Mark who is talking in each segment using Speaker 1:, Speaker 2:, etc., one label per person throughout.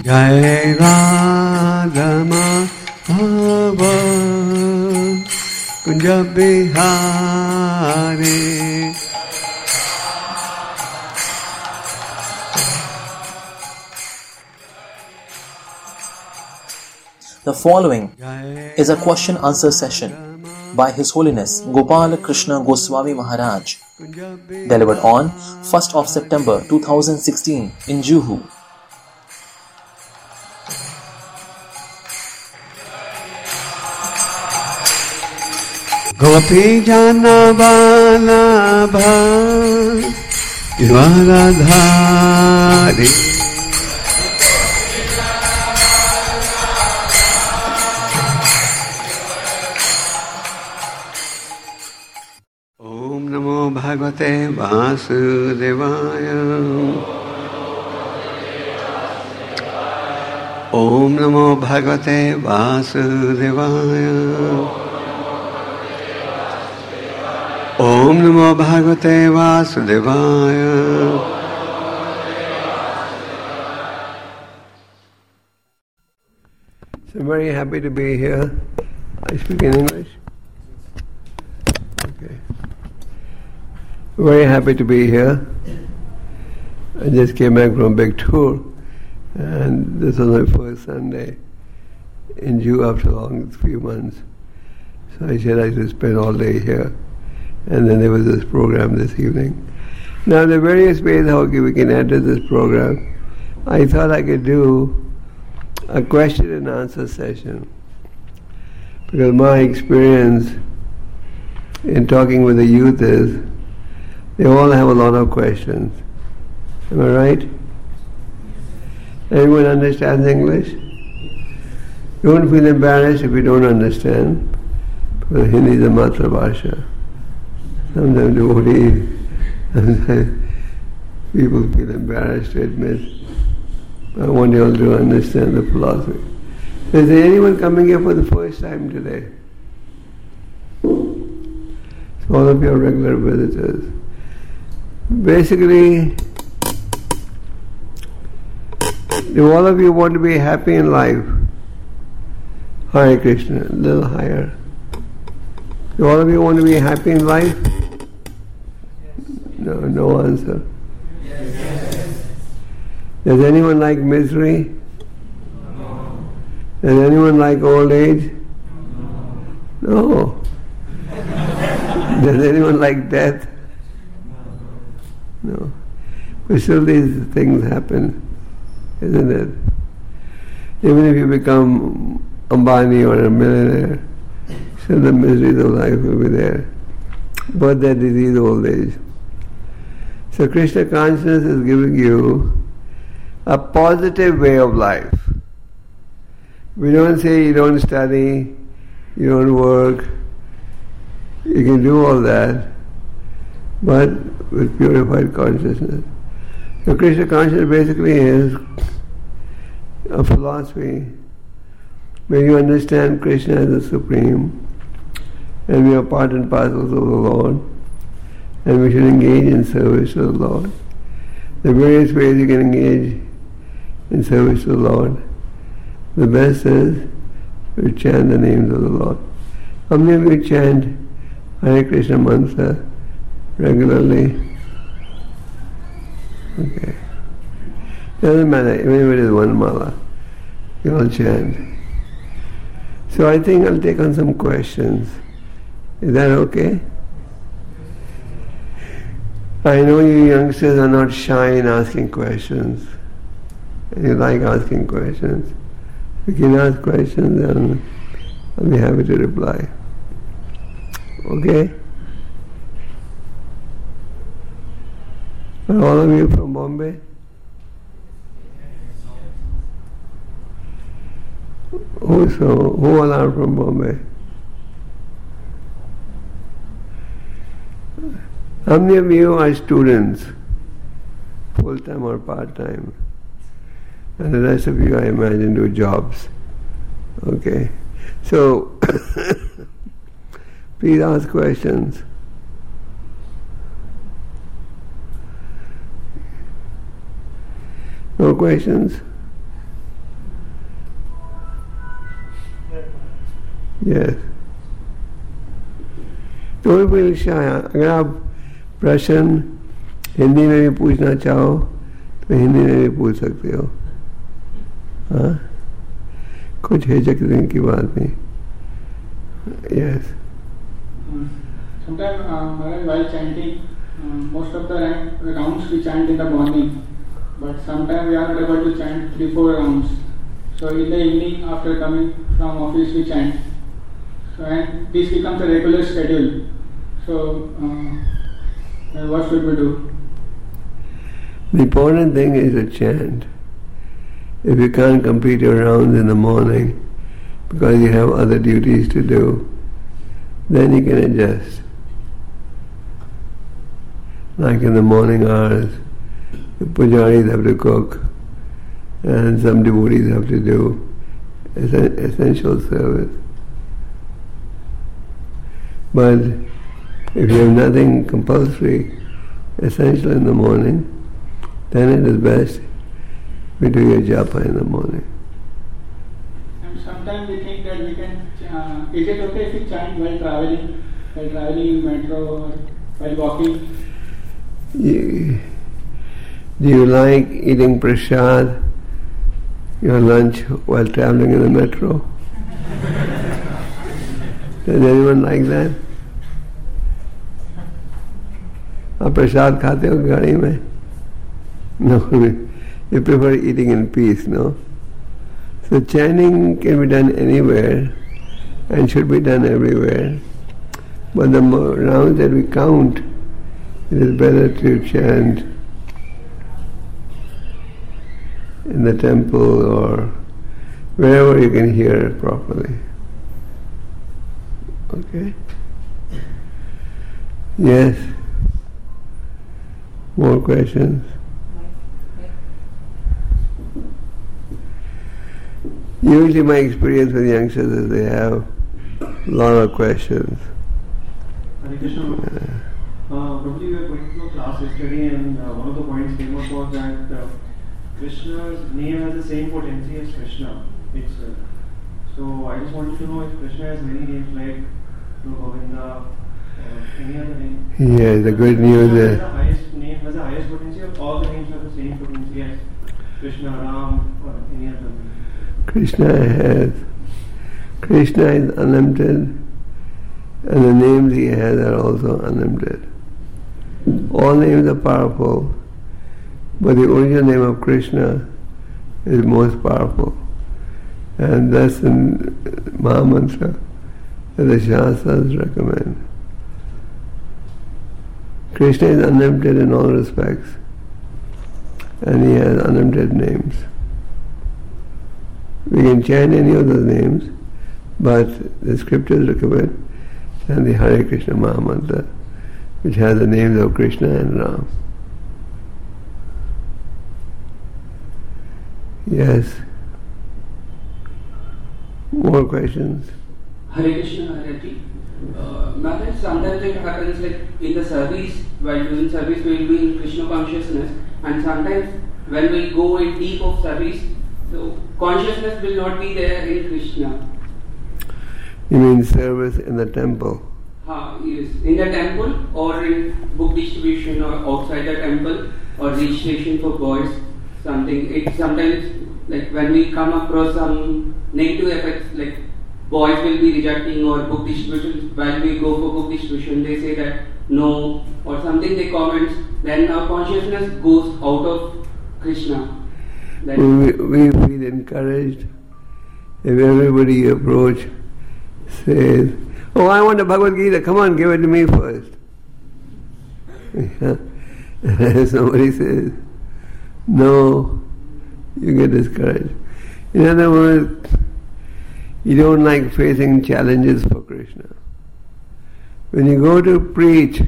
Speaker 1: Jai Radha Madhava Kunja Bihari.
Speaker 2: The following is a question-answer session by His Holiness Gopala Krishna Goswami Maharaj, delivered on 1st of September 2016 in Juhu.
Speaker 1: Gopi Jana Balabha Radhari. Om Namo Bhagavate Vasudevaya. Om Namo Bhagavate Vasudevaya. Om Namo Bhagavate Vasudevaya. So I'm very happy to be here. I speak in English. Okay. Very happy to be here. I just came back from a big tour, and this was my first Sunday in Jew after a long few months. So I said I should spend all day here. And then there was this program this evening. Now there are various ways how we can enter this program. I thought I could do a question and answer session, because my experience in talking with the youth is they all have a lot of questions. Am I right? Everyone understands English? Don't feel embarrassed if you don't understand, because Hindi is a Matra Bhasha. Sometimes devotees, sometimes people feel embarrassed to admit. I want you all to understand the philosophy. Is there anyone coming here for the first time today? So all of you are regular visitors. Basically, do all of you want to be happy in life? Hare Krishna, a little higher. Do all of you want to be happy in life? No answer. Yes. Does anyone like misery? No. Does anyone like old age? No. Does anyone like death? No. But still these things happen, isn't it? Even if you become Ambani or a millionaire, still the miseries of life will be there. But that disease, old age. So Krishna consciousness is giving you a positive way of life. We don't say you don't study, you don't work, you can do all that, but with purified consciousness. So Krishna consciousness basically is a philosophy where you understand Krishna as the Supreme, and we are part and parcels of the Lord, and we should engage in service to the Lord. The various ways you can engage in service to the Lord. The best is to chant the names of the Lord. How many of you chant Hare Krishna mantra regularly? Okay. Doesn't matter, even if it is one mala, you all chant. So I think I'll take on some questions. Is that okay? I know you youngsters are not shy in asking questions. You like asking questions. You can ask questions and I'll be happy to reply. Okay? Are all of you from Bombay? Who all are from Bombay? How many of you are students, full-time or part-time? And the rest of you, I imagine, do jobs. Okay? So, please ask questions. No questions? Yes. Don't feel shy. अगर आप प्रश्न हिंदी में भी पूछना चाहो तो हिंदी में भी पूछ सकते हो. हाँ, कुछ हिचकने की बात नहीं. Yes.
Speaker 3: Sometimes while chanting, most of the rounds we chant in the morning, but sometimes we are not able to chant 3-4 rounds. So in the evening, after coming from office, we chant. So and this becomes a regular schedule. So what should we do?
Speaker 1: The important thing is to chant. If you can't complete your rounds in the morning because you have other duties to do, then you can adjust. Like in the morning hours, the pujaris have to cook and some devotees have to do essential service. But if you have nothing compulsory, essential in the morning, then it is best we do your japa in the morning.
Speaker 3: And sometimes we think that we can, is it okay if we chant while traveling in metro or while walking?
Speaker 1: Do you like eating prasad, your lunch, while traveling in the metro? Does anyone like that? आप प्रसाद खाते हो गाड़ी में? No, you prefer eating in peace, no? So chanting can be done anywhere and should be done everywhere. But the rounds that we count, it is better to chant in the temple or wherever you can hear it properly. Okay? Yes? More questions? Usually my experience with youngsters is they have a lot of questions.
Speaker 4: Hare Krishna. Probably we were going to a class yesterday and one of the points came up was that Krishna's name has the same potency as Krishna itself. So I just wanted to know if Krishna has many names like Govinda or any other name.
Speaker 1: Yeah, the good news is
Speaker 4: the highest name has the highest potency, or all the names have the same potency as Krishna, Ram or any other name?
Speaker 1: Krishna is unlimited and the names he has are also unlimited. All names are powerful, but the original name of Krishna is most powerful. And thus in Mahamantra, the Shastras recommend. Krishna is unlimited in all respects, and he has unlimited names. We can chant any of those names, but the scriptures recommend and the Hare Krishna Mahamantra, which has the names of Krishna and Ram. Yes. More questions?
Speaker 5: Hare Krishna, Hare Krishna. Maharaj, sometimes it happens like in the service, while doing service we will be in Krishna consciousness, and sometimes when we go in deep of service, so consciousness will not be there in Krishna.
Speaker 1: You mean service in the temple?
Speaker 5: Yes, in the temple or in book distribution or outside the temple or registration for boys, something. It sometimes like when we come across some negative effects, like boys will be rejecting or book distribution. While we go for book distribution, they say that no or something. They comment. Then our consciousness goes out of Krishna.
Speaker 1: We feel encouraged if everybody you approach says, "Oh, I want the Bhagavad Gita, come on, give it to me first." If somebody says, "No," you get discouraged. In other words, you don't like facing challenges for Krishna. When you go to preach,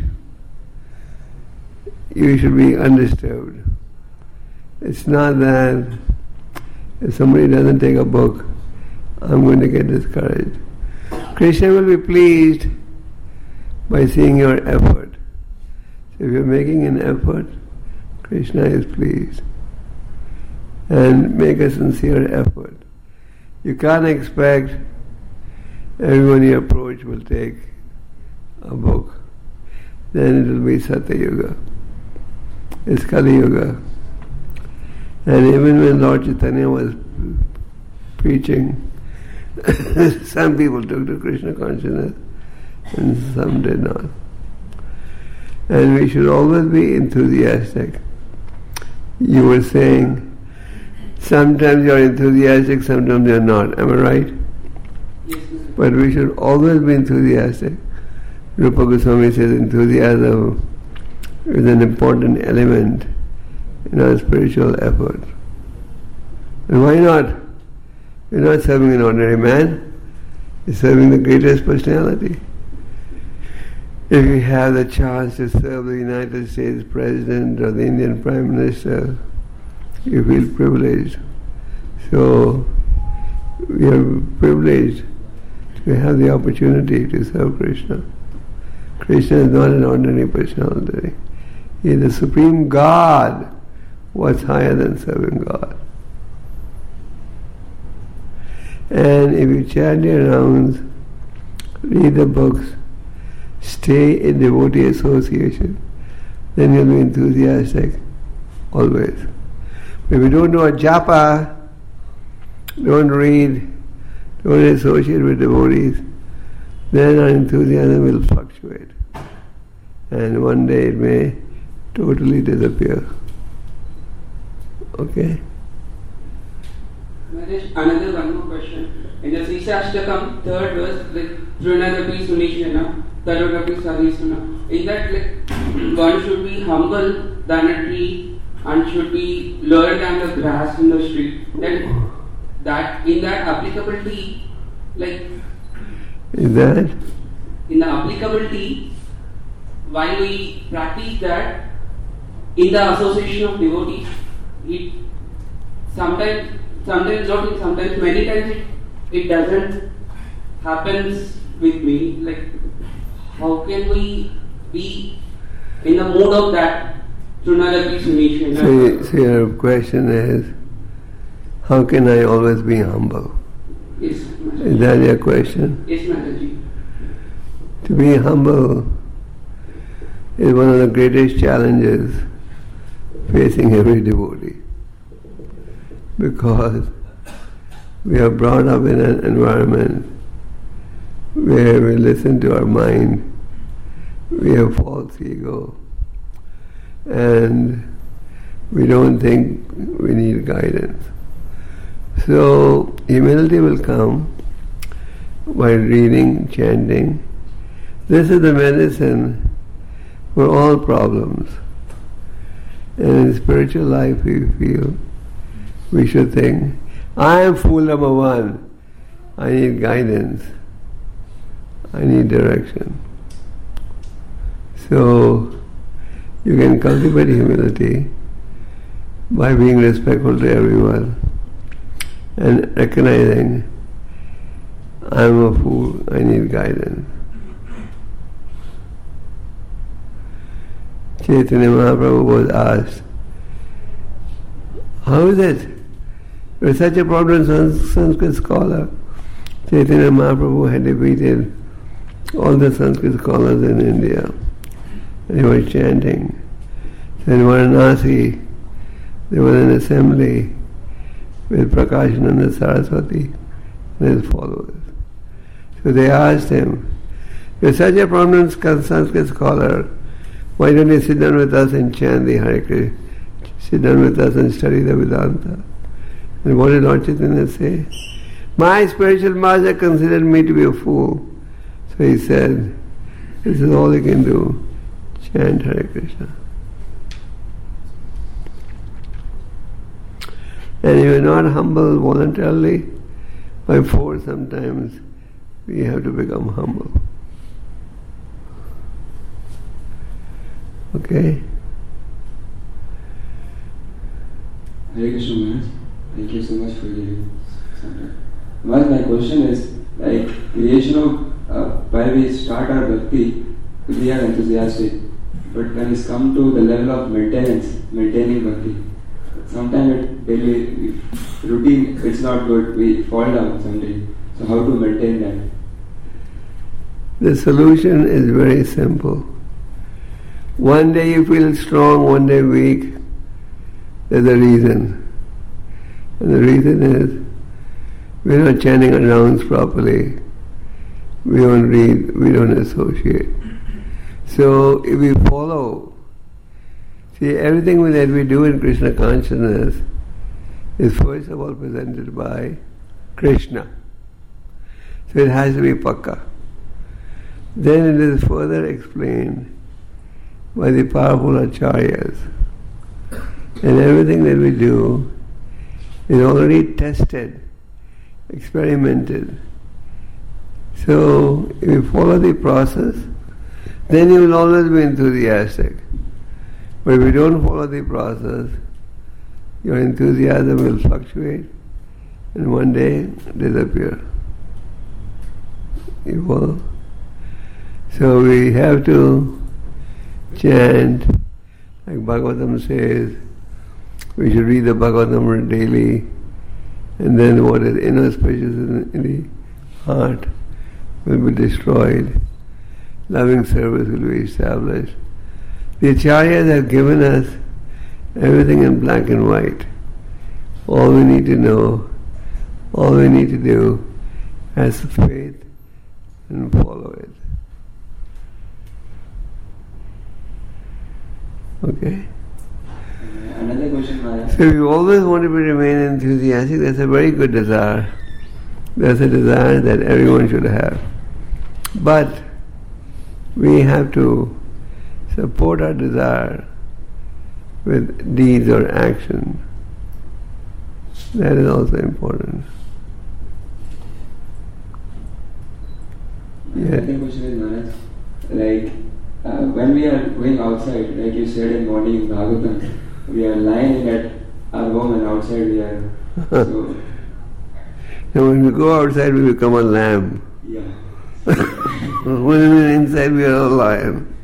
Speaker 1: you should be undisturbed. It's not that if somebody doesn't take a book, I'm going to get discouraged. Krishna will be pleased by seeing your effort. So if you're making an effort, Krishna is pleased. And make a sincere effort. You can't expect everyone you approach will take a book. Then it will be Satya Yuga. It's Kali Yuga. And even when Lord Chaitanya was preaching, some people took to Krishna consciousness and some did not. And we should always be enthusiastic. You were saying, sometimes you're enthusiastic, sometimes you're not. Am I right?
Speaker 5: Yes,
Speaker 1: but we should always be enthusiastic. Rupa Goswami says enthusiasm is an important element in our spiritual effort. And why not? You're not serving an ordinary man, you're serving the greatest personality. If you have the chance to serve the United States President or the Indian Prime Minister, you feel privileged. So we are privileged to have the opportunity to serve Krishna. Krishna is not an ordinary personality. He is the Supreme God. What's higher than serving God? And if you chant your rounds, read the books, stay in devotee association, then you'll be enthusiastic always. But if you don't do a japa, don't read, don't associate with devotees, then our enthusiasm will fluctuate. And one day it may totally disappear. Okay?
Speaker 5: Another one more question. In the Srisashtakam, third verse, like Trunadapi Sunishana, Tarudapi Sahisana. In that, like, one should be humble than a tree and should be lower than the grass in the street. Then that in that applicability, like
Speaker 1: is that?
Speaker 5: In the applicability, while we practice that in the association of devotees, it sometimes not, sometimes many times it doesn't happens with me. Like, how can we be in the mood of that Trunadapi Sunishana?
Speaker 1: So your question is, how can I always be humble?
Speaker 5: Yes, Mataji.
Speaker 1: Is that your question?
Speaker 5: Yes, Mataji.
Speaker 1: To be humble is one of the greatest challenges facing every devotee, because we are brought up in an environment where we listen to our mind, we have false ego, and we don't think we need guidance. So humility will come by reading, chanting. This is the medicine for all problems. And in spiritual life we feel we should think, I am fool number one. I need guidance. I need direction. So you can cultivate humility by being respectful to everyone and recognizing, I am a fool, I need guidance. Chaitanya Mahaprabhu was asked, how is it? You're such a prominent Sanskrit scholar. Chaitanya Mahaprabhu had defeated all the Sanskrit scholars in India. And he was chanting. So in Varanasi, there was an assembly with Prakashananda Saraswati and his followers. So they asked him, you're such a prominent Sanskrit scholar, why don't you sit down with us and chant the Hare Krishna? Sit down with us and study the Vedanta. And what did Lord Chaitanya say? My spiritual master considered me to be a fool. So he said, this is all you can do, chant Hare Krishna. And if you're not humble voluntarily, by force sometimes we have to become humble. Okay?
Speaker 6: Hare Krishna Maharaj, thank you so much for giving some time. Maharaj, my question is, like, creation of, while we start our bhakti, we are enthusiastic, but when it's come to the level of maintaining bhakti, sometimes daily routine, it's not good, we fall down someday. So how to maintain that?
Speaker 1: The solution is very simple. One day you feel strong, one day weak. There's a reason. And the reason is we're not chanting our rounds properly. We don't read, we don't associate. So if we follow, see, everything that we do in Krishna consciousness is first of all presented by Krishna. So it has to be pakka. Then it is further explained by the powerful acharyas. And everything that we do is already tested, experimented. So if you follow the process, then you will always be enthusiastic. But if you don't follow the process, your enthusiasm will fluctuate and one day disappear. You follow? So we have to chant, like Bhagavatam says, we should read the Bhagavatam daily, and then what is inauspicious in the heart will be destroyed. Loving service will be established. The acharyas have given us everything in black and white. All we need to know, all we need to do, has faith and follow it. Okay?
Speaker 6: Another question, Maharaj.
Speaker 1: So if you always want to remain enthusiastic, that's a very good desire. That's a desire that everyone should have. But we have to support our desire with deeds or action. That is also important.
Speaker 6: My second question is, Maharaj, like when we are going outside, like you said in morning in Bhagavatam, we are lying at our home and outside we are. So,
Speaker 1: and when we go outside, we become a lamb.
Speaker 6: yeah.
Speaker 1: When we're inside, we are a lion.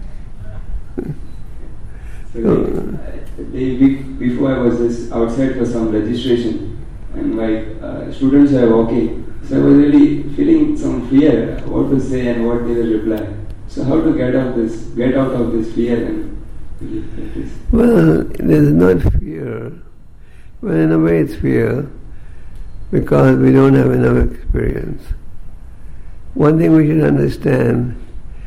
Speaker 6: So the day before I was just outside for some registration and my students were walking. So I was really feeling some fear, what to say and what they will reply. So how to get out of this fear and really practice?
Speaker 1: Well, there's not fear. Well, in a way it's fear because we don't have enough experience. One thing we should understand,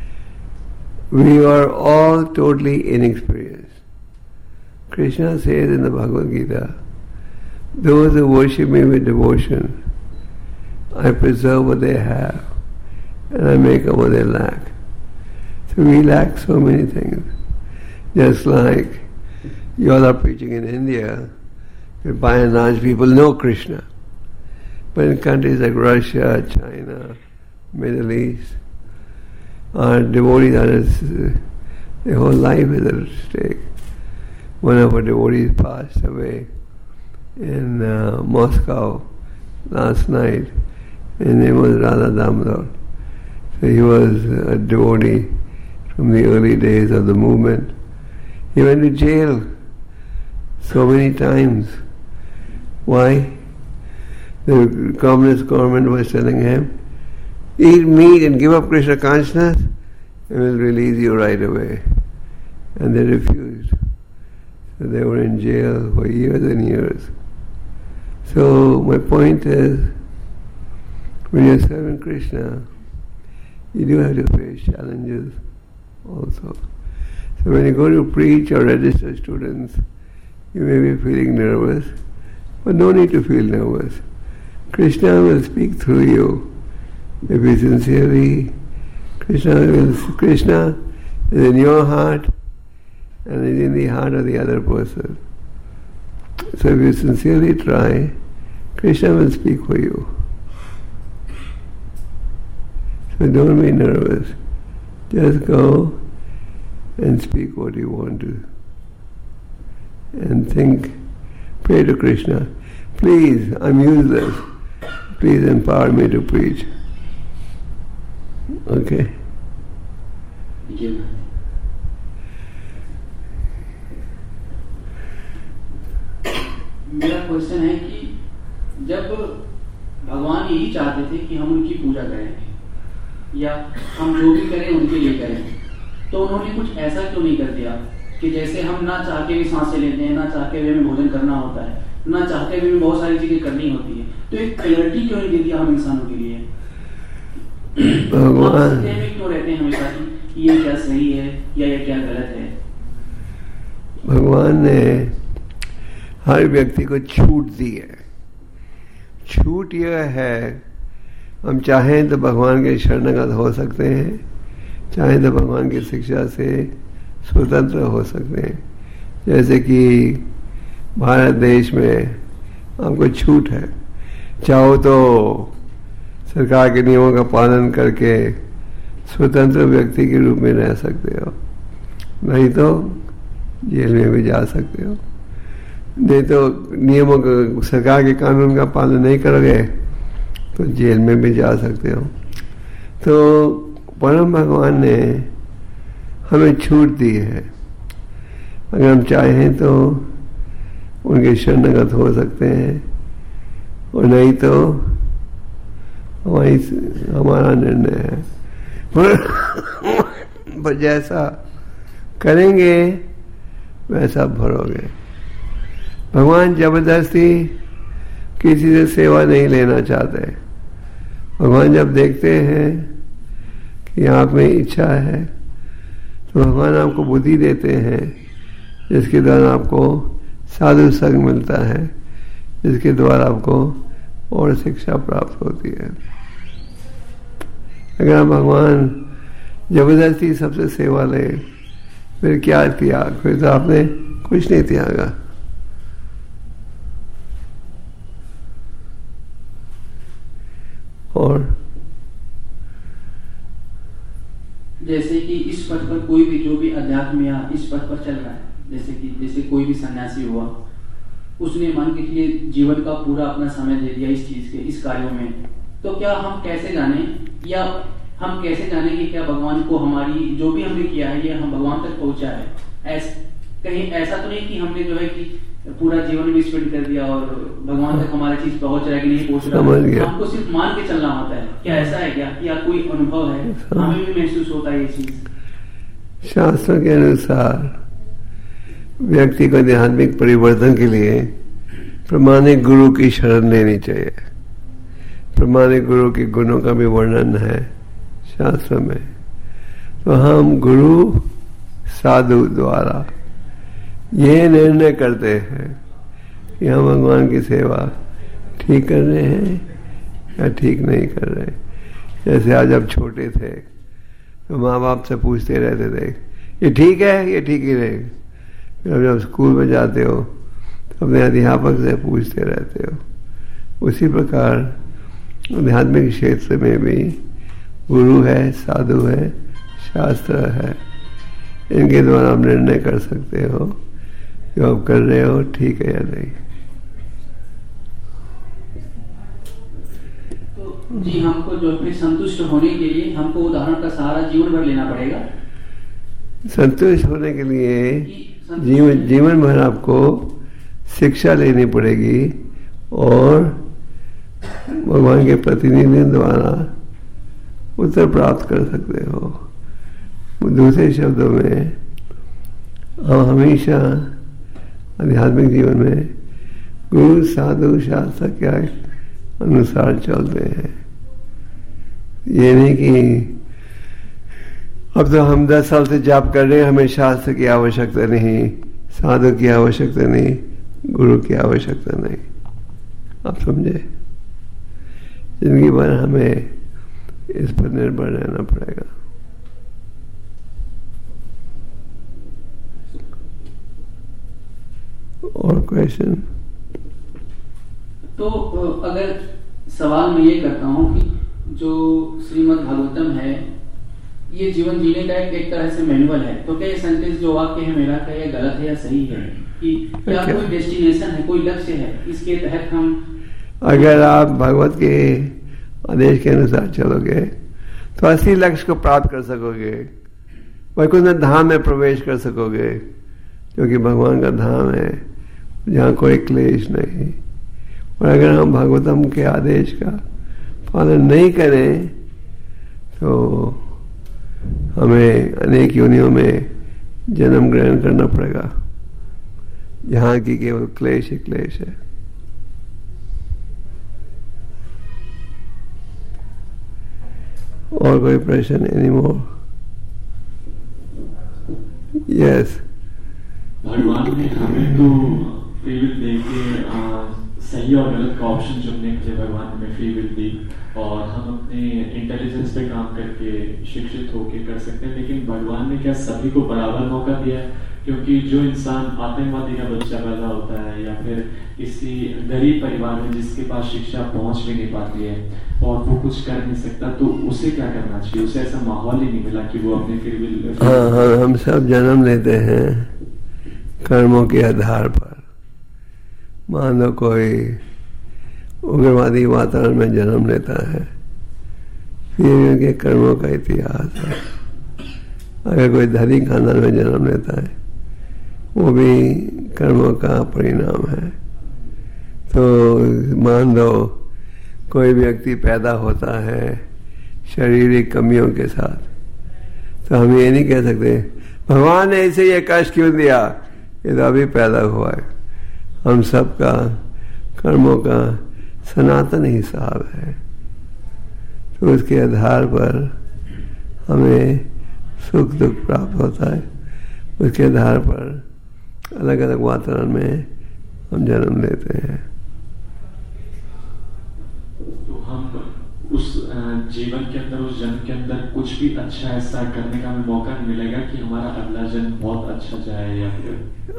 Speaker 1: we are all totally inexperienced. Krishna says in the Bhagavad Gita, those who worship me with devotion, I preserve what they have and I make up what they lack. So we lack so many things. Just like you all are preaching in India, by and large people know Krishna. But in countries like Russia, China, Middle East, our devotees are their whole life is at stake. One of our devotees passed away in Moscow last night. His name was Radha Damodar. So he was a devotee from the early days of the movement. He went to jail so many times. Why? The communist government was telling him, eat meat and give up Krishna consciousness and we'll release you right away. And they refused. So they were in jail for years and years. So my point is, when you're serving Krishna, you do have to face challenges also. So when you go to preach or register students, you may be feeling nervous, but no need to feel nervous. Krishna will speak through you. If you sincerely, Krishna is in your heart and is in the heart of the other person. So if you sincerely try, Krishna will speak for you. So don't be nervous. Just go and speak what you want to. And think, pray to Krishna, please, I'm useless. Please empower me to preach. Okay?
Speaker 6: Thank you.
Speaker 7: मेरा question है कि जब भगवान यही चाहते थे कि हम उनकी पूजा करें, या हम जो भी करें उनके लिए करें। तो उन्होंने कुछ ऐसा क्यों नहीं कर दिया कि जैसे हम ना चाह के भी सांसें लेते हैं, ना चाह के भी हमें भोजन करना होता है, ना चाहते भी बहुत सारी चीजें करनी होती है, तो एक क्लैरिटी क्यों नहीं दे दिया हम इंसानों के लिए?
Speaker 1: भगवान
Speaker 7: में क्यों रहते हैं हमेशा कि ये क्या सही है या ये क्या गलत है?
Speaker 1: भगवान ने हर व्यक्ति को छूट दी है। छूट यह है, हम चाहें तो भगवान के शरणागत हो सकते हैं, चाहें तो भगवान की शिक्षा से स्वतंत्र हो सकते हैं। जैसे कि भारत देश में आपको छूट है, चाहो तो सरकार के नियमों का पालन करके स्वतंत्र व्यक्ति के रूप में रह सकते हो, नहीं तो जेल में भी जा सकते हो। नहीं तो नियमों का, सरकार के कानून का पालन नहीं करोगे तो जेल में भी जा सकते हो। तो परम भगवान ने हमें छूट दी है, अगर हम चाहें तो उनके शरणागत हो सकते हैं, और नहीं तो हमारा निर्णय है। पर जैसा करेंगे वैसा भरोगे। भगवान जबरदस्ती किसी से सेवा नहीं लेना चाहते। भगवान जब देखते हैं कि आप में इच्छा है तो भगवान आपको बुद्धि देते हैं, जिसके द्वारा आपको साधु संग मिलता है, जिसके द्वारा आपको और शिक्षा प्राप्त होती है। अगर भगवान जबरदस्ती सबसे सेवा ले, फिर क्या त्याग? फिर तो आपने कुछ नहीं त्यागा। और
Speaker 7: जैसे कि इस पथ पर कोई भी जो भी अध्यात्म या इस पथ पर चल रहा है, जैसे कोई भी सन्यासी हुआ, उसने मान के लिए जीवन का पूरा अपना समय दे दिया इस चीज के, इस कार्यों में, तो क्या हम कैसे जाने, या हम कैसे जाने कि क्या भगवान को हमारी जो भी हमने किया है ये हम भगवान तक पहुंचा है? कहीं ऐसा तो नहीं कि हमने जो है कि पूरा जीवन भी स्पेंड कर दिया और भगवान तक हमारी चीज पहुंच रहा है कि नहीं पहुंच रहा है, हमको सिर्फ मान के चलना होता है? क्या ऐसा है क्या, या कोई अनुभव है, हमें भी महसूस होता है ये चीज?
Speaker 1: शास्त्रों के अनुसार व्यक्ति को आध्यात्मिक परिवर्तन के लिए प्रमाणिक गुरु की शरण लेनी चाहिए। प्रमाणिक गुरु के गुणों का भी वर्णन है शास्त्र में। तो हम गुरु साधु द्वारा ये निर्णय करते हैं कि हम भगवान की सेवा ठीक कर रहे हैं या ठीक नहीं कर रहे। जैसे आज जब छोटे थे तो माँ बाप से पूछते रहते थे, ये ठीक है, ये ठीक ही रहेगा। फिर जब स्कूल में जाते हो तो अपने अध्यापक से पूछते रहते हो। उसी प्रकार आध्यात्मिक क्षेत्र में भी गुरु है, साधु है, शास्त्र है, इनके द्वारा आप निर्णय कर सकते हो जो आप कर रहे हो ठीक है या नहीं।
Speaker 7: तो जी हमको जो फिर संतुष्ट होने के लिए हमको उदाहरण का सहारा जीवन भर लेना पड़ेगा।
Speaker 1: संतुष्ट होने के लिए जीवन भर आपको शिक्षा लेनी पड़ेगी और भगवान के प्रतिनिधि द्वारा उत्तर प्राप्त कर सकते हो। दूसरे शब्दों में हम हमेशा आध्यात्मिक जीवन में गुरु साधु शास्त्र के अनुसार चलते हैं। ये नहीं कि अब तो हम 10 साल से जाप कर रहे हैं, हमें शास्त्र की आवश्यकता नहीं, साधु की आवश्यकता नहीं, गुरु की आवश्यकता नहीं। आप समझे? जिंदगी भर हमें इस पर निर्भर रहना पड़ेगा। और क्वेश्चन?
Speaker 7: तो अगर सवाल मैं ये करता हूँ कि जो श्रीमद् भागवतम है ये जीवन जीने का एक तरह से मैनुअल है, तो क्या ये सेंटेंस जो वाक्य है मेरा, क्या ये गलत है या सही है? कि क्या कोई डेस्टिनेशन है, कोई लक्ष्य है, इसके तहत हम?
Speaker 1: अगर आप भगवत के आदेश के अनुसार चलोगे तो असली लक्ष्य को प्राप्त कर सकोगे, वैकुंठ धाम में प्रवेश कर सकोगे, जो कि भगवान का धाम है जहाँ कोई क्लेश नहीं। और अगर हम भागवतम के आदेश का पालन नहीं करें तो हमें अनेक योनियों में जन्म ग्रहण करना पड़ेगा, जहाँ की केवल क्लेश ही क्लेश है। और कोई प्रश्न? Any more? यस।
Speaker 8: भगवान ने हमें तो फ्री विल दे के सही और गलत का ऑप्शन चुनने के लिए भगवान ने हमें फ्री विल दी, और हम अपने इंटेलिजेंस पे काम करके शिक्षित होके कर सकते हैं। लेकिन भगवान ने क्या सभी को बराबर मौका दिया है? क्योंकि जो इंसान आतंकवादी का बच्चा पैदा होता है या फिर किसी गरीब परिवार में जिसके पास शिक्षा पहुंच भी नहीं पाती है और वो कुछ कर नहीं सकता, तो उसे क्या करना चाहिए? उसे ऐसा माहौल ही नहीं मिला कि वो अपने फ्री विल।
Speaker 1: हाँ, हम सब जन्म लेते हैं कर्मों के आधार पर। मान लो कोई उग्रवादी वातावरण में जन्म लेता है, ये उनके कर्मों का इतिहास है। अगर कोई धनी खानदान में जन्म लेता है, वो भी कर्मों का परिणाम है। तो मान लो कोई व्यक्ति पैदा होता है शारीरिक कमियों के साथ, तो हम ये नहीं कह सकते भगवान ने इसे ये कष्ट क्यों दिया, ये तो अभी पैदा हुआ है। हम सबका कर्मों का सनातन हिसाब है, तो उसके आधार पर हमें सुख दुख प्राप्त होता है। उसके आधार पर अलग अलग वातावरण में हम जन्म लेते हैं।
Speaker 8: तो हम उस जीवन के अंदर, उस जन्म के अंदर कुछ भी अच्छा ऐसा करने का हमें मौका नहीं मिलेगा कि हमारा अगला जन्म बहुत अच्छा जाए? या फिर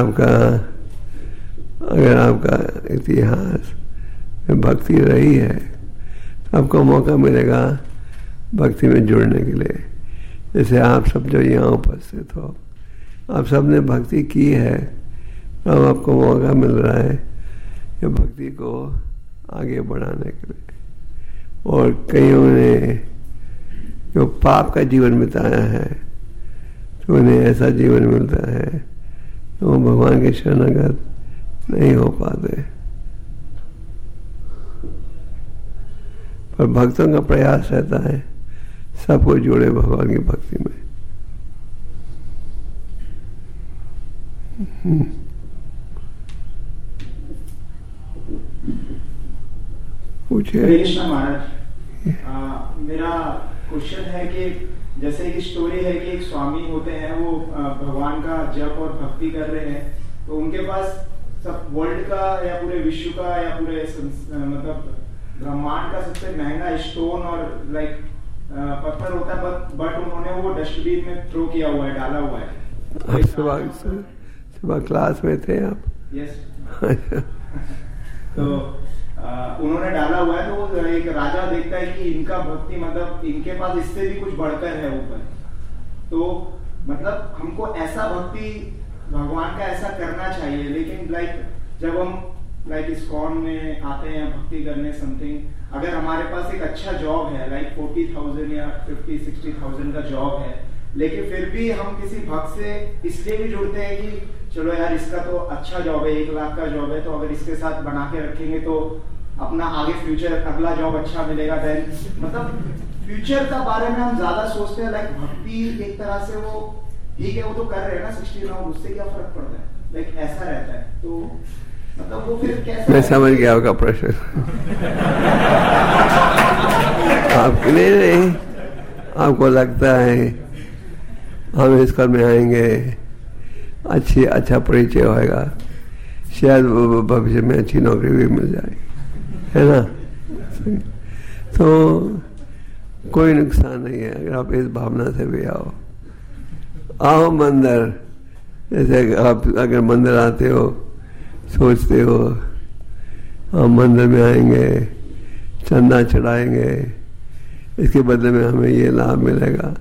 Speaker 8: अगर आपका इतिहास में भक्ति रही है, तो आपको मौका मिलेगा भक्ति में जुड़ने के लिए। जैसे आप सब जो यहाँ उपस्थित हो, आप सब ने भक्ति की है, अब आपको मौका मिल रहा है ये भक्ति को आगे बढ़ाने के लिए। और कईयों ने जो पाप का जीवन बिताया है, तो उन्हें ऐसा जीवन मिलता है तो वो भगवान के शरणागत नहीं हो पाते। पर भक्तों का प्रयास रहता है सबको जोड़े भगवान की भक्ति में।
Speaker 9: हरे कृष्णा महाराज, मेरा क्वेश्चन है कि जैसे एक स्टोरी है कि एक स्वामी होते हैं, वो भगवान का जप और भक्ति कर रहे हैं, तो उनके पास सब वर्ल्ड का या पूरे विश्व का या पूरे मतलब ब्रह्मांड का सबसे महंगा स्टोन और पत्थर होता है, बट उन्होंने वो डस्टबिन में थ्रो किया हुआ है, डाला हुआ है।
Speaker 1: सुबह क्लास में थे आप?
Speaker 9: यस। तो उन्होंने डाला हुआ है, तो एक राजा देखता है कि इनका भक्ति मतलब इनके पास इससे भी कुछ बढ़कर है ऊपर, तो मतलब हमको ऐसा भक्ति भगवान का ऐसा करना चाहिए। लेकिन जब हम इस्कॉन में आते हैं भक्ति करने समथिंग, अगर हमारे पास एक अच्छा जॉब है 40,000 या 50-60,000 का जॉब है, लेकिन फिर भी हम किसी भक्त से इसलिए भी जुड़ते हैं कि चलो यार इसका तो अच्छा जॉब है, 1 लाख का जॉब है, तो अगर इसके साथ बना के रखेंगे तो अपना आगे फ्यूचर अगला जॉब अच्छा मिलेगा। देन मतलब फ्यूचर का बारे में हम ज्यादा सोचते हैं। भक्ति एक तरह से वो ठीक है, वो तो कर रहे हैं ना 69, उससे क्या फर्क पड़ता है, ऐसा रहता है। तो मतलब वो फिर कैसे?
Speaker 1: मैं समझ गया आपका प्रश्न। आपके नहीं, आपको लगता है हम इस में आएंगे, अच्छा परिचय होएगा, शायद भविष्य में अच्छी नौकरी भी मिल जाए, है ना? तो कोई नुकसान नहीं है अगर आप इस भावना से भी आओ मंदिर। जैसे आप अगर मंदिर आते हो, सोचते हो हम मंदिर में आएंगे, चंदा चढ़ाएंगे, इसके बदले में हमें ये लाभ मिलेगा,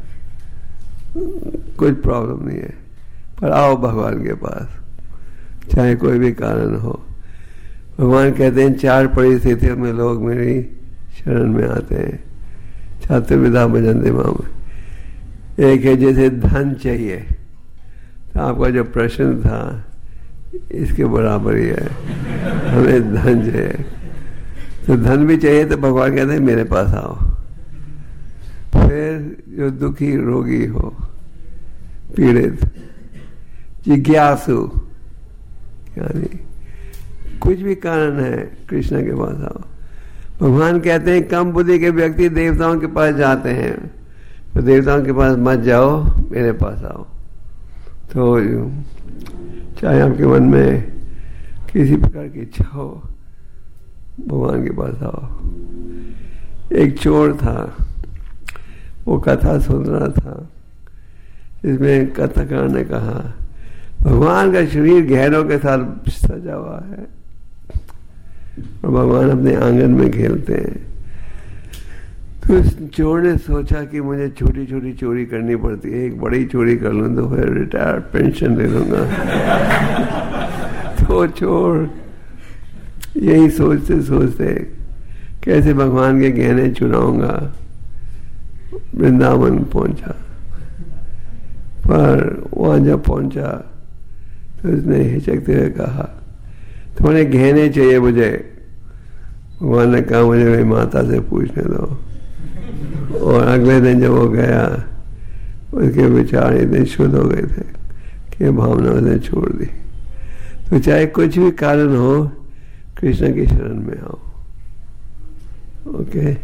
Speaker 1: कुछ प्रॉब्लम नहीं है। पर आओ भगवान के पास, चाहे कोई भी कारण हो। भगवान कहते हैं 4 परिस्थितियों में लोग मेरी शरण में आते हैं, चतुर्विधा भजन्ते माम। एक है जैसे धन चाहिए, तो आपका जो प्रश्न था इसके बराबर ही है, हमें धन चाहिए। तो धन भी चाहिए तो भगवान कहते हैं मेरे पास आओ। फिर जो दुखी रोगी हो, पीड़ित, जिज्ञासु, यानी कुछ भी कारण है कृष्ण के पास आओ। भगवान कहते हैं कम बुद्धि के व्यक्ति देवताओं के पास जाते हैं, तो देवताओं के पास मत जाओ, मेरे पास आओ। तो चाहे आपके मन में किसी प्रकार की इच्छा हो, भगवान के पास आओ। एक चोर था, वो कथा सुन रहा था, जिसमें कथाकार ने कहा भगवान का शरीर गहनों के साथ सजा हुआ है और भगवान अपने आंगन में खेलते हैं। तो इस चोर ने सोचा कि मुझे छोटी छोटी चोरी करनी पड़ती है, एक बड़ी चोरी कर लूँ तो फिर रिटायर्ड पेंशन ले लूंगा। तो चोर यही सोचते सोचते कैसे भगवान के गहने चुराऊंगा, वृंदावन पहुंचा। पर वहां जब पहुंचा तो उसने हिचकते हुए कहा थोड़े गहने चाहिए मुझे। भगवान ने कहा मुझे मेरी माता से पूछने दो। और अगले दिन जब वो गया, उसके विचार इतने शुद्ध हो गए थे कि भावना उसने छोड़ दी। तो चाहे कुछ भी कारण हो, कृष्ण की शरण में आओ। ओके।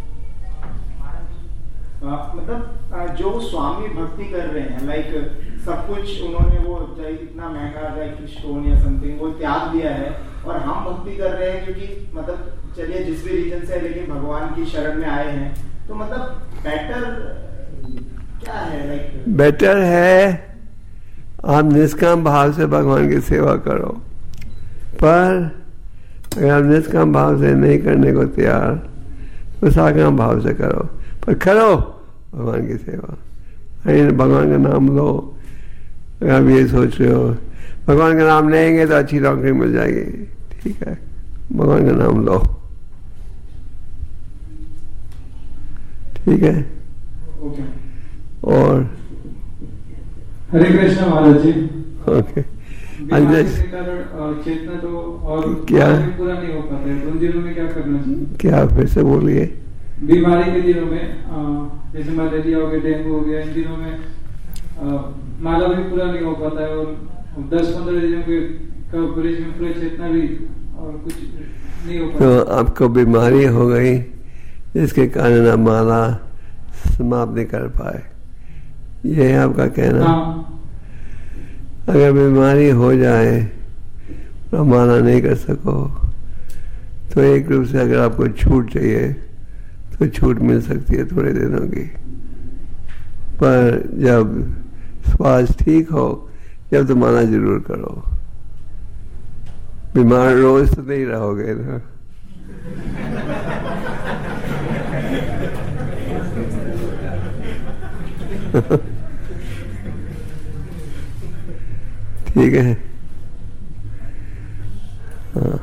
Speaker 9: मतलब जो स्वामी भक्ति कर रहे हैं, लाइक सब कुछ उन्होंने वो चाहे इतना महंगा चाहे स्टोन या समथिंग वो त्याग दिया है, और हम भक्ति कर रहे हैं क्योंकि मतलब चलिए जिस भी रीजन से लेकिन भगवान की शरण में आए हैं, तो मतलब बेटर क्या है? लाइक
Speaker 1: बेटर है आप निष्काम भाव से भगवान की सेवा करो, पर अगर आप निष्काम भाव से नहीं करने को तैयार तो साकाम भाव से करो, पर करो भगवान की सेवा। भगवान का नाम लो। अगर आप ये सोच रहे हो भगवान का नाम लेंगे तो अच्छी नौकरी मिल जाएगी, ठीक है, भगवान का नाम लो, ठीक है। और
Speaker 10: हरे कृष्ण महाराज जी।
Speaker 1: ओके।
Speaker 10: चेतना तो और
Speaker 1: क्या
Speaker 10: पूरा नहीं हो पाता है, उन दिनों में क्या करना चाहिए?
Speaker 1: क्या फिर से बोलिए?
Speaker 10: बीमारी के दिनों में जैसे मलेरिया हो गया, डेंगू हो गया, इन दिनों में माला भी पूरा नहीं हो पाता है, और 10-15 दिनों के कवरेज में पूरा चेतना भी और कुछ नहीं हो पाता।
Speaker 1: तो आपको बीमारी हो गई जिसके कारण आप माला समाप्त नहीं कर पाए, ये है आपका कहना?
Speaker 10: हाँ।
Speaker 1: अगर बीमारी हो जाए और माला नहीं कर सको तो एक रूप से अगर आपको छूट चाहिए तो छूट मिल सकती है थोड़े दिनों की, पर जब स्वास्थ्य ठीक हो जब तो माला जरूर करो। बीमार रोज तो नहीं रहोगे ना। ठीक है। हाँ।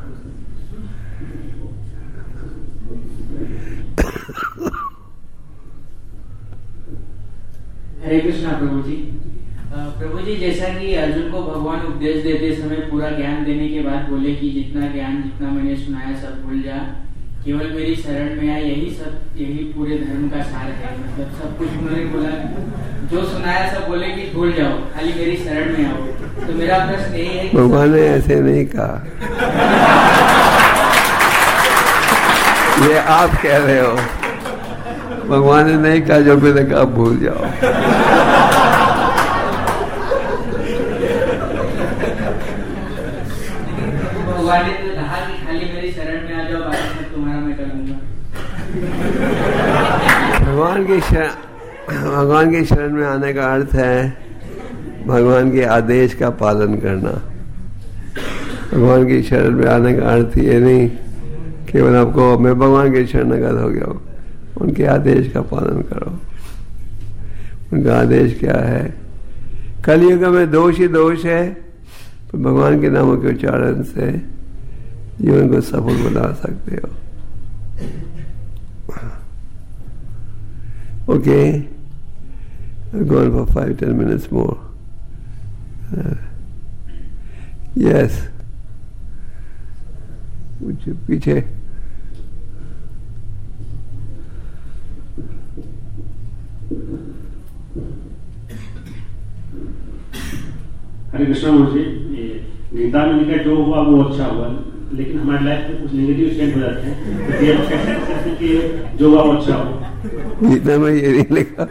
Speaker 7: हरे कृष्णा प्रभु जी। प्रभु जी, जैसा कि अर्जुन को भगवान उपदेश देते समय पूरा ज्ञान देने के बाद बोले कि जितना ज्ञान जितना मैंने सुनाया सब भूल जा, केवल मेरी शरण में आए, यही पूरे धर्म का सार है। मतलब सब कुछ उन्होंने बोला, जो सुनाया सब बोले कि भूल जाओ, खाली मेरी शरण में आओ। तो मेरा प्रश्न यही है कि
Speaker 1: भगवान ने ऐसे नहीं कहा, ये आप कह रहे हो। भगवान ने नहीं कहा जो मैंने कहा भूल जाओ।
Speaker 7: भगवान ने तो कहा कि खाली मेरी शरण में आ जाओ, बाकी सब तुम्हारा मैं कर लूंगा।
Speaker 1: भगवान की शरण में आने का अर्थ है भगवान के आदेश का पालन करना। भगवान की शरण में आने का अर्थ ये नहीं केवल आपको मैं भगवान के शरणागत हो गया हूँ, उनके आदेश का पालन करो। उनका आदेश क्या है? कलयुग में दोष ही दोष है, तो भगवान के नामों के उच्चारण से जीवन को सफल बना सकते हो। Okay, go on for 5-10 minutes more. Yes. पीछे
Speaker 11: हरे कृष्णा मुझे गीता में लिखा जो हुआ वो अच्छा हुआ, लेकिन हमारी लाइफ में कुछ नेगेटिव स्टेट हो जाते हैं, तो ये कैसे कह सकते हैं कि जो हुआ वो अच्छा हो?
Speaker 1: गीता में ये नहीं लिखा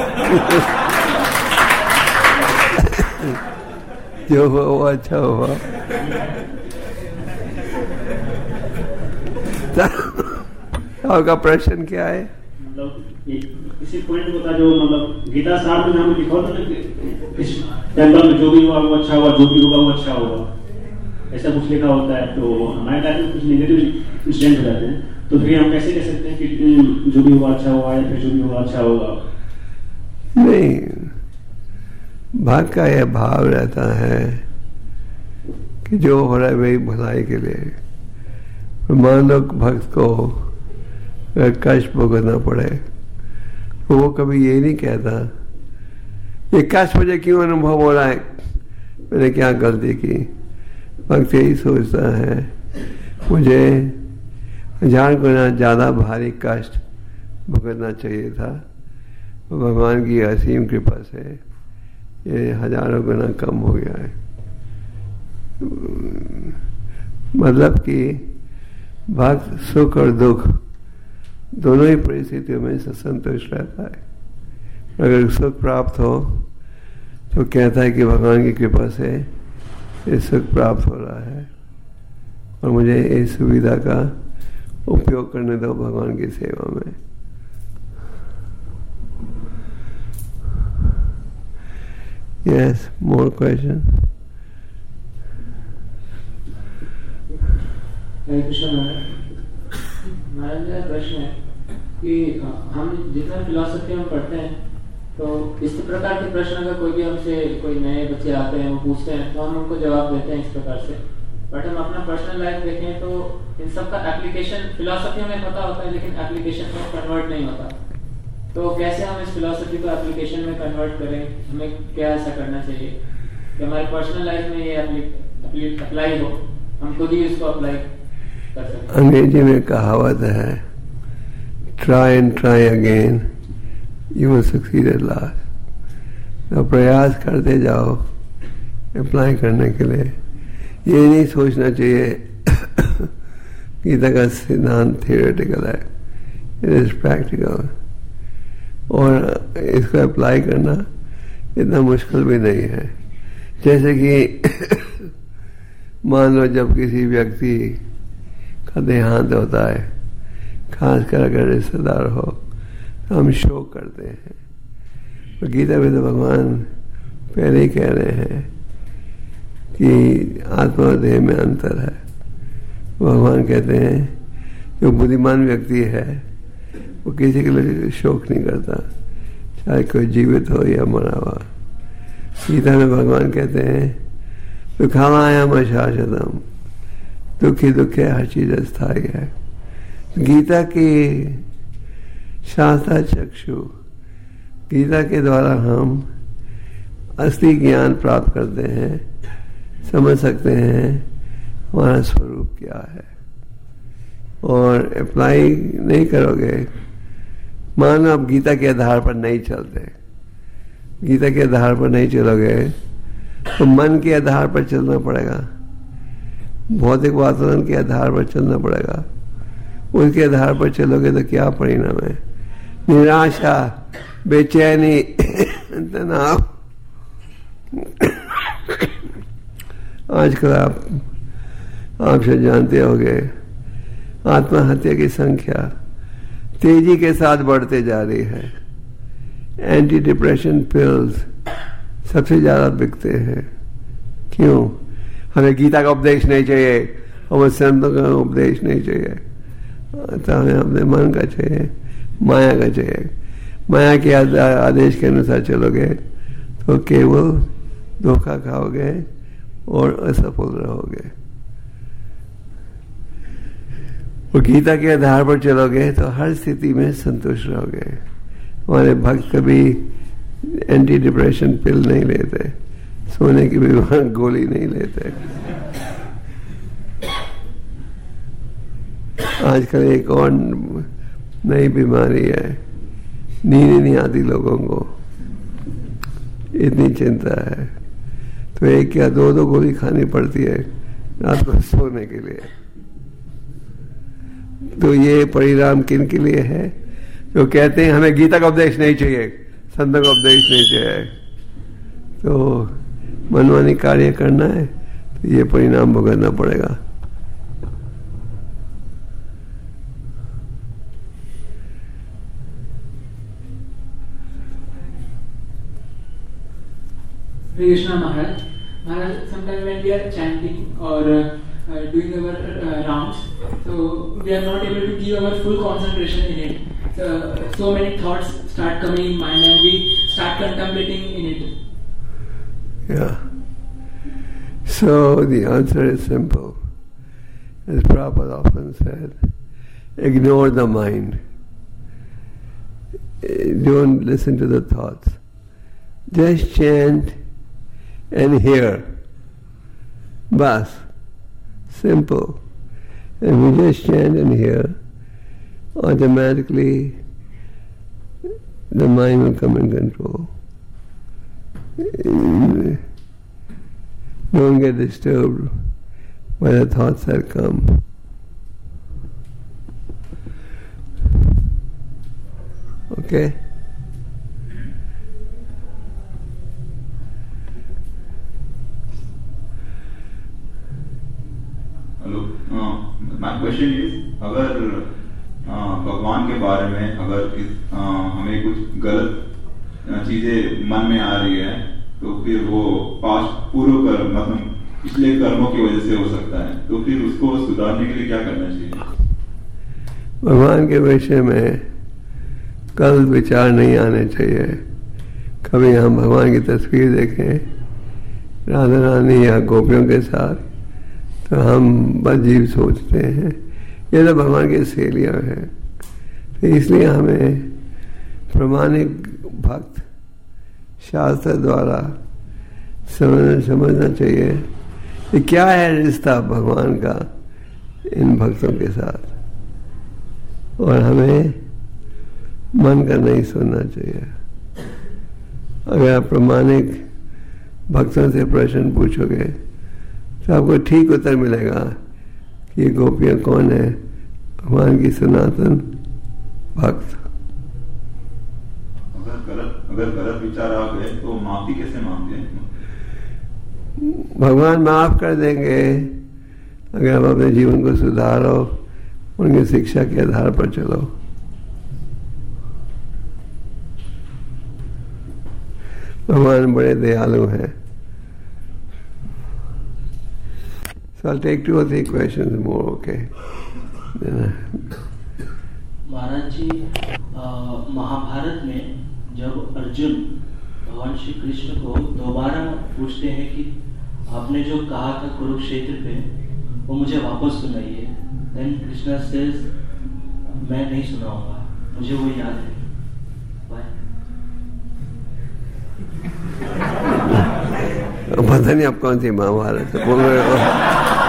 Speaker 1: जो हुआ वो अच्छा हुआ। आपका प्रश्न क्या है?
Speaker 11: मतलब इसी पॉइंट को था जो मतलब गीता साहब में हमें लिखा होता है इस टेम्पल में जो भी हुआ वो अच्छा हुआ, जो भी होगा वो अच्छा होगा, ऐसा कुछ लिखा होता है। तो हमारे लाइफ में कुछ नेगेटिव इंसिडेंट हो जाते हैं, तो फिर हम कैसे कह सकते हैं कि जो भी हुआ अच्छा हुआ या फिर जो भी हुआ अच्छा होगा?
Speaker 1: नहीं, भक्त का यह भाव रहता है कि जो हो रहा है वही भलाई के लिए। मान लो भक्त को कष्ट भुगतना पड़े तो वो कभी यही नहीं कहता ये कष्ट मुझे क्यों अनुभव हो रहा है, मैंने क्या गलती की। भक्त यही सोचता है मुझे 1000 गुना ज़्यादा भारी कष्ट भुगतना चाहिए था, भगवान की असीम कृपा से ये 1000 गुना कम हो गया है। मतलब कि भक्त सुख और दुख दोनों ही परिस्थितियों में संतुष्ट रहता है। अगर सुख प्राप्त हो तो कहता है कि भगवान की कृपा से ये सुख प्राप्त हो रहा है और मुझे इस सुविधा का उपयोग करने दो भगवान की सेवा में। Yes, more question.
Speaker 12: हरे कृष्ण महाराज, मेरा प्रश्न है कि हम जितना फिलॉसफी हम पढ़ते हैं तो इस प्रकार के प्रश्न अगर कोई भी हमसे कोई नए बच्चे आते हैं वो पूछते हैं तो हम उनको जवाब देते हैं इस प्रकार से, बट हम अपना पर्सनल लाइफ देखें तो इन सब का एप्लीकेशन फिलॉसफी में पता होता है लेकिन एप्लीकेशन में कन्वर्ट नहीं होता। तो कैसे हम इस फिलॉसफी को एप्लीकेशन में कन्वर्ट करें? हमें क्या ऐसा करना चाहिए कि हमारी पर्सनल लाइफ में ये अप्लाई हो, हम खुद ही इसको अप्लाई कर सकें?
Speaker 1: अंग्रेजी में कहावत है try and try again you will succeed at last. तो प्रयास करते जाओ अप्लाई करने के लिए। ये नहीं सोचना चाहिए गीता का सिद्धांत थियोरेटिकल है, इट इज प्रैक्टिकल और इसको अप्लाई करना इतना मुश्किल भी नहीं है। जैसे कि मान लो जब किसी व्यक्ति का देहांत होता है, खासकर अगर रिश्तेदार हो, तो हम शोक करते हैं। तो गीता में तो भगवान पहले ही कह रहे हैं कि आत्मा और देह में अंतर है। भगवान कहते हैं जो बुद्धिमान व्यक्ति है वो किसी के लिए शोक नहीं करता, चाहे कोई जीवित हो या मरा हुआ। गीता में भगवान कहते हैं दुखामायम अशाश्वतम, दुखी दुखे हर चीज अस्थायी है। गीता की शास्त्र चक्षु, गीता के द्वारा हम असली ज्ञान प्राप्त करते हैं, समझ सकते हैं हमारा स्वरूप क्या है। और अप्लाई नहीं करोगे, मान लो आप गीता के आधार पर नहीं चलते, गीता के आधार पर नहीं चलोगे तो मन के आधार पर चलना पड़ेगा, भौतिक वातावरण के आधार पर चलना पड़ेगा। उसके आधार पर चलोगे तो क्या परिणाम है? निराशा, बेचैनी, तनाव। आजकल आप शायद जानते होंगे आत्महत्या की संख्या तेजी के साथ बढ़ते जा रही है। एंटी डिप्रेशन पिल्स सबसे ज्यादा बिकते हैं। क्यों? हमें गीता का उपदेश नहीं चाहिए, हमें संतों का उपदेश नहीं चाहिए, तो हमें अपने मन का चाहिए, माया का चाहिए। माया के आदेश के अनुसार चलोगे तो केवल धोखा खाओगे और असफल रहोगे। और गीता के आधार पर चलोगे तो हर स्थिति में संतुष्ट रहोगे। हमारे भक्त कभी एंटी डिप्रेशन पिल नहीं लेते, सोने की भी गोली नहीं लेते। आजकल एक और नई बीमारी है, नींद नहीं आती लोगों को, इतनी चिंता है, तो एक या दो गोली खानी पड़ती है रात को सोने के लिए। तो ये परिणाम किन के लिए है? जो कहते हैं हमें गीता का उपदेश नहीं चाहिए, संत का उपदेश नहीं चाहिए, तो मनमानी कार्य करना है तो ये परिणाम भुगतना पड़ेगा।
Speaker 12: Hare Krishna Maharaj. Maharaj, sometimes when we are chanting or doing our rounds, so we are not able to give our full concentration in it. So many thoughts start coming in mind and we start contemplating in it.
Speaker 1: Yeah. So the answer is simple. As Prabhupada often said, ignore the mind. Don't listen to the thoughts. Just chant and hear. Bas. Simple. And we just chant and hear, automatically the mind will come in control. Don't get disturbed by the thoughts that come. Okay?
Speaker 13: Hello. My question is, अगर भगवान के बारे में अगर हमें कुछ गलत चीजें मन में आ रही है, तो फिर वो पास्ट पूर्व कर्म मतलब पिछले कर्मों की वजह से हो सकता है, तो फिर उसको सुधारने के लिए क्या करना चाहिए?
Speaker 1: भगवान के विषय में गलत विचार नहीं आने चाहिए। कभी हम भगवान की तस्वीर देखें राधा रानी या गोपियों के साथ, तो हम अजीब सोचते हैं ये तो भगवान की सहेलियाँ हैं। तो इसलिए हमें प्रमाणिक भक्त शास्त्र द्वारा समझना चाहिए कि क्या है रिश्ता भगवान का इन भक्तों के साथ, और हमें मन का नहीं सुनना चाहिए। अगर आप प्रमाणिक भक्तों से प्रश्न पूछोगे तो आपको ठीक उत्तर मिलेगा कि ये गोपियाँ कौन है, भगवान की सनातन भक्त।
Speaker 13: अगर गलत विचार आ गए तो माफी कैसे मांगते हैं?
Speaker 1: भगवान माफ कर देंगे अगर आप अपने जीवन को सुधारो, उनकी शिक्षा के आधार पर चलो। भगवान बड़े दयालु हैं। So I'll take 2 or 3 questions more, okay?
Speaker 14: Maharaj जी, महाभारत में जब अर्जुन भगवान श्री कृष्ण को दोबारा पूछते हैं कि आपने जो कहा था कुरुक्षेत्र पे वो मुझे वापस सुनाइए, देन कृष्णा सेज मैं नहीं सुनाऊंगा, मुझे वो याद है।
Speaker 1: पता नहीं आप कौन सी महाभारत बोल रहे हो।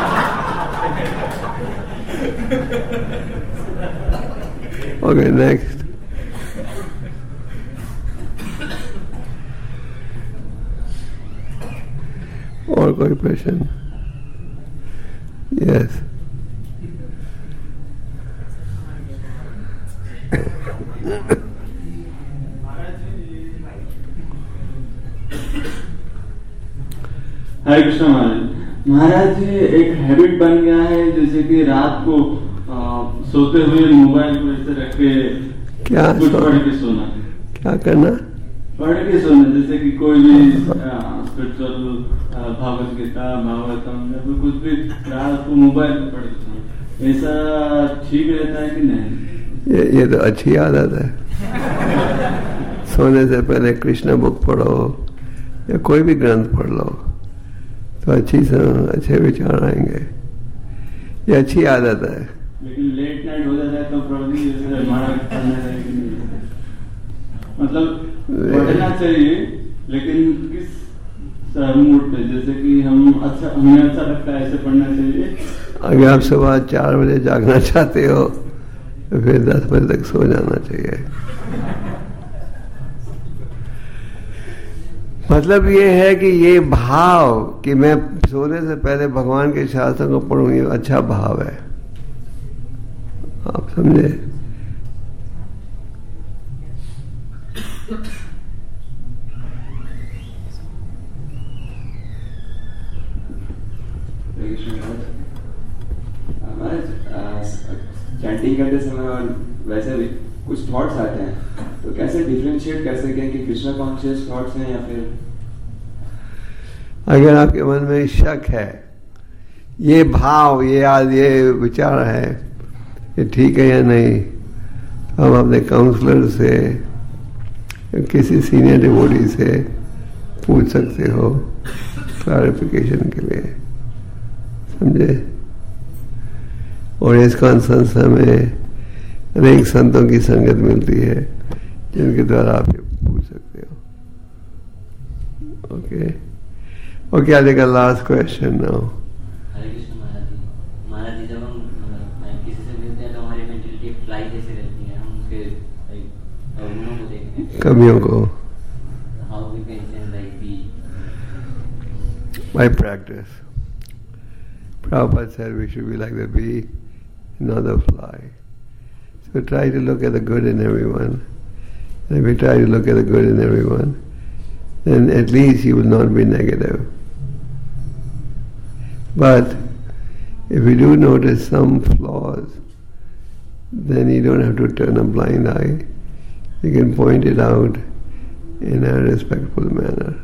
Speaker 1: Okay, next. और कोई प्रश्न? Yes.
Speaker 15: हरे कृष्ण महाराज। महाराज जी, एक हैबिट बन गया है जैसे कि रात को सोते हुए मोबाइल को ऐसे रख के
Speaker 1: क्या
Speaker 15: कुछ पढ़ के सोना। क्या
Speaker 1: करना?
Speaker 15: पढ़ के सोना, जैसे कि कोई भी स्पिरिचुअल भागवत गीता भागवतम या फिर कुछ भी रात को मोबाइल पे पढ़ के सोना, ऐसा ठीक रहता है कि नहीं?
Speaker 1: ये तो अच्छी आदत है। सोने से पहले कृष्ण बुक पढ़ो या कोई भी ग्रंथ पढ़ लो तो अच्छे विचार आएंगे। ये अच्छी आदत है।
Speaker 15: लेकिन लेट नाइट हो जाता है तो प्रॉब्लम जैसे हमारा पढ़ना है कि नहीं, मतलब पढ़ना चाहिए लेकिन किस मूड पे, जैसे कि हमें अच्छा लगता है ऐसे पढ़ना चाहिए।
Speaker 1: अगर आप सुबह 4 बजे जागना चाहते हो तो फिर 10 बजे तक सो जाना चाहिए।
Speaker 8: मतलब ये है कि ये भाव कि मैं सोने से पहले भगवान के शास्त्रों को पढ़ूं, ये अच्छा भाव है, आप समझे?
Speaker 6: चैंटिंग करते समय और वैसे भी कुछ थॉट्स आते हैं, तो कैसे डिफरेंशिएट कर सकें कि कृष्णा कॉन्शियस थॉट्स हैं या फिर?
Speaker 8: अगर आपके मन में शक है, ये भाव, ये विचार है, ये ठीक है या नहीं, तो आप अपने काउंसलर से, किसी सीनियर डिवोटी से पूछ सकते हो क्लैरिफिकेशन के लिए, समझे? और इस संस्था में अनेक संतों की संगत मिलती है जिनके द्वारा आप ये पूछ सकते हो. Okay, okay, I take a last question now.
Speaker 16: Hare Krishna Maharaj ji, जब हम किसी से मिलते हैं तो हमारी मेंटलिटी फ्लाई जैसे रहती है, हम उसके गुणों को देखते हैं,
Speaker 8: कमियों को.
Speaker 16: How we can say like be
Speaker 8: by practice. Prabhupada said we should be like the bee, not the fly. So try to look at the good in everyone. And if you try to look at the good in everyone, then at least you will not be negative. But if you do notice some flaws, then you don't have to turn a blind eye. You can point it out in a respectful manner.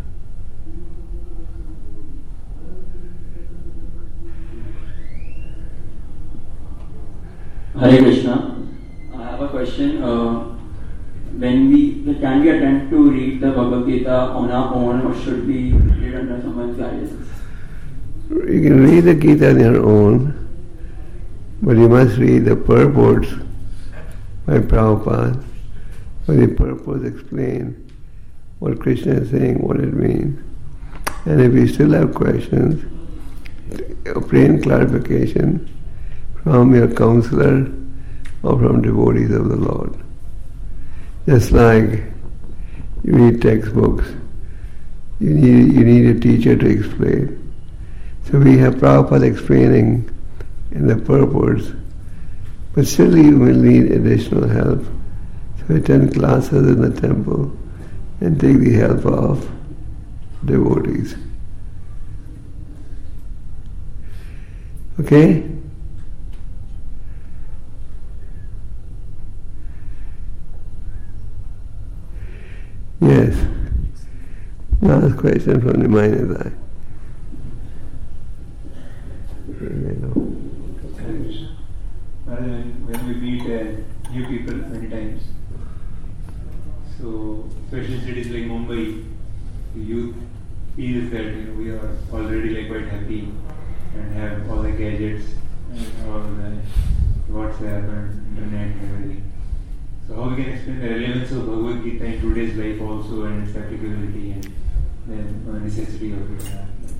Speaker 17: Hare Krishna. I have a question. Can we attempt to read the Bhagavad Gita on our own, or should we read under someone's guidance?
Speaker 8: You can read the Gita on your own, but you must read the purports by Prabhupada, where the purports explain what Krishna is saying, what it means. And if you still have questions, obtain clarification from your counselor or from devotees of the Lord. Just like you need textbooks, you need a teacher to explain. So we have Prabhupada explaining in the purports, but still you will need additional help. So attend classes in the temple and take the help of devotees. Okay? Yes. Last question from the mind's eye.
Speaker 18: When we meet new people many times, so especially in cities like Mumbai, the youth feels that we are already quite happy and have all the gadgets and all the WhatsApp and internet and everything. So how we can explain the relevance of Bhagavad Gita in today's life also, and its applicability and the necessity of it?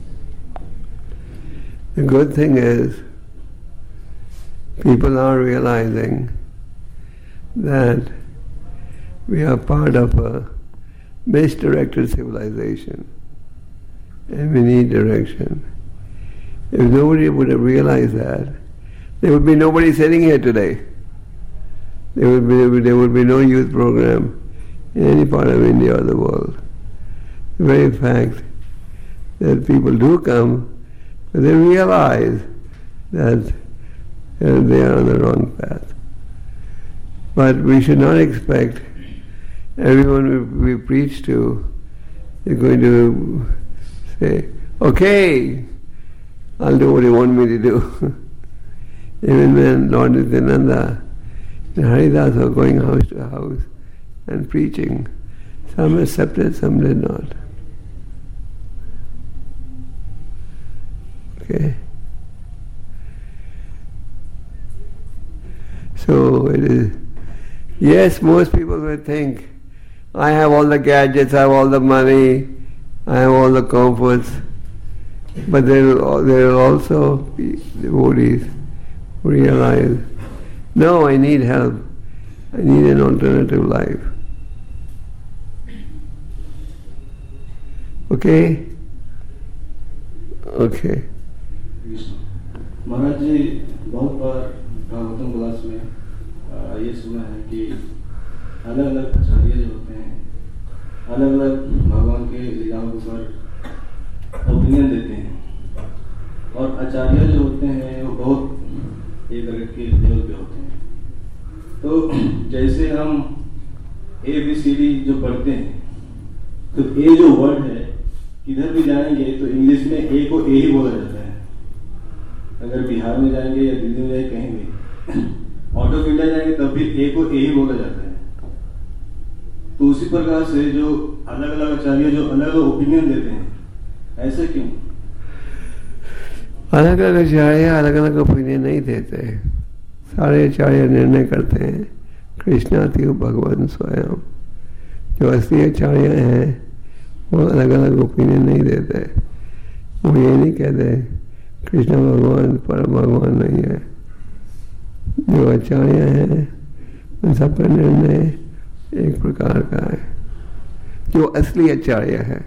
Speaker 8: The good thing is people are realizing that we are part of a misdirected civilization and we need direction. If nobody would have realized that, there would be nobody sitting here today. There would be no youth program in any part of India or the world. The very fact that people do come, but they realize that they are on the wrong path. But we should not expect everyone we preach to is going to say, okay, I'll do what you want me to do. Even when Lord Nityananda and Haridas were going house to house and preaching, some accepted, some did not. Okay? So it is, yes, most people will think, I have all the gadgets, I have all the money, I have all the comforts, but there will also be devotees who realize, no, I need help, I need an alternative life.
Speaker 1: Okay? Okay.
Speaker 19: Maharaj ji, बहुत बार Bhagavatam class में ये सुना है कि अलग अलग आचार्य जो होते हैं अलग अलग भगवान के लीलाओं के ऊपर ओपिनियन देते हैं, और आचार्य जो होते हैं वो बहुत एक तरह के लेवल पे होते हैं। तो जैसे हम ABCD जो पढ़ते हैं, तो ए जो वर्ड है किधर भी जाएंगे तो इंग्लिश में ए को ए ही बोला जाता है। अगर बिहार में जाएंगे या दिल्ली में जाएंगे कहीं भी आउट ऑफ इंडिया जाएंगे तब भी ए को ए ही बोला जाता है। तो उसी प्रकार से जो अलग अलग आचार्य जो अलग अलग ओपिनियन देते हैं, ऐसे क्यों?
Speaker 1: अलग अलग आचार्य अलग अलग ओपिनियन नहीं देते, सारे आचार्य निर्णय करते हैं। कृष्णाति भगवान स्वयं, जो असली आचार्य हैं वो अलग अलग ओपिनियन नहीं देते। वो ये नहीं कहते कृष्ण भगवान परम भगवान नहीं है। जो आचार्य हैं उन सबका निर्णय एक प्रकार का है, जो असली आचार्य है।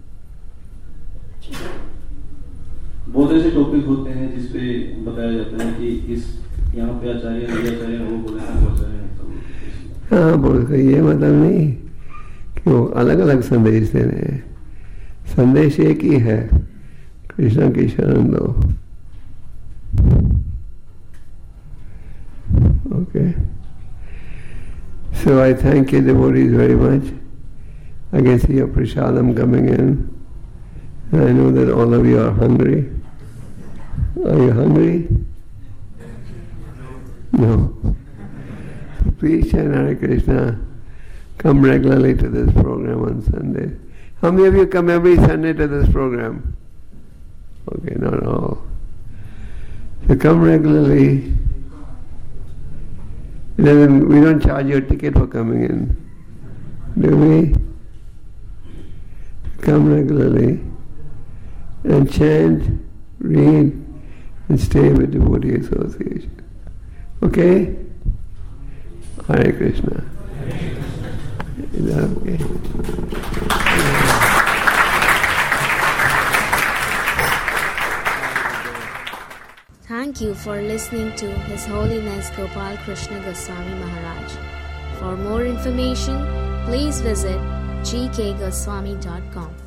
Speaker 19: बहुत ऐसे टॉपिक होते हैं जिसपे बताया जाता है कि इस यहाँ पे आचार्य वो बोले
Speaker 1: हाँ बोल ये मतलब नहीं कि वो अलग अलग संदेश दे रहे हैं। संदेश एक ही है, कृष्ण की शरण दो। Okay. So I thank you devotees very much. I can see your prasadam coming in. And I know that all of you are hungry. Are you hungry? No. So please chant Hare Krishna. Come regularly to this program on Sunday. How many of you come every Sunday to this program? Okay, not all. So come regularly. We don't charge you a ticket for coming in, do we? Come regularly and chant, read, and stay with Devotee Association. Okay? Hare Krishna. Is that okay?
Speaker 20: Thank you for listening to His Holiness Gopal Krishna Goswami Maharaj. For more information, please visit gkgoswami.com.